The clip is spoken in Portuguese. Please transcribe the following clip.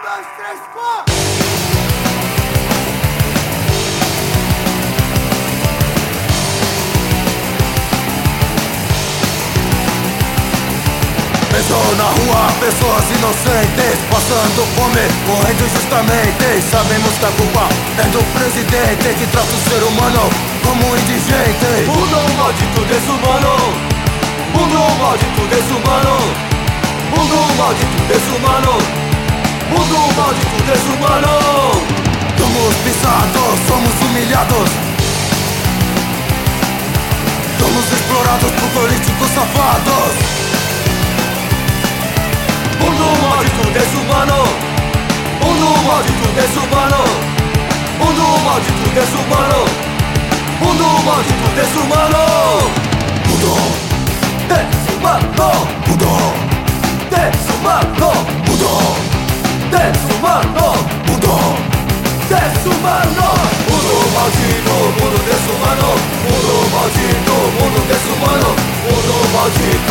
dois, três, quatro! Pesou na rua, pessoas inocentes passando fome, morrendo injustamente. Sabemos que a culpa é do presidente que trata o ser humano como indigente. Mundo maldito desumano, mundo maldito desumano, mundo maldito desumano, mundo maldito desumano. Somos pisados, somos humilhados, somos explorados por políticos safados. Mundo maldito desumano, mundo maldito desumano, mundo maldito desumano, mundo maldito desumano. Mundo desumano, mundo desumano, mundo desumano, mundo desumano. Mundo maldito, mundo desumano, mundo maldito, mundo desumano, mundo maldito.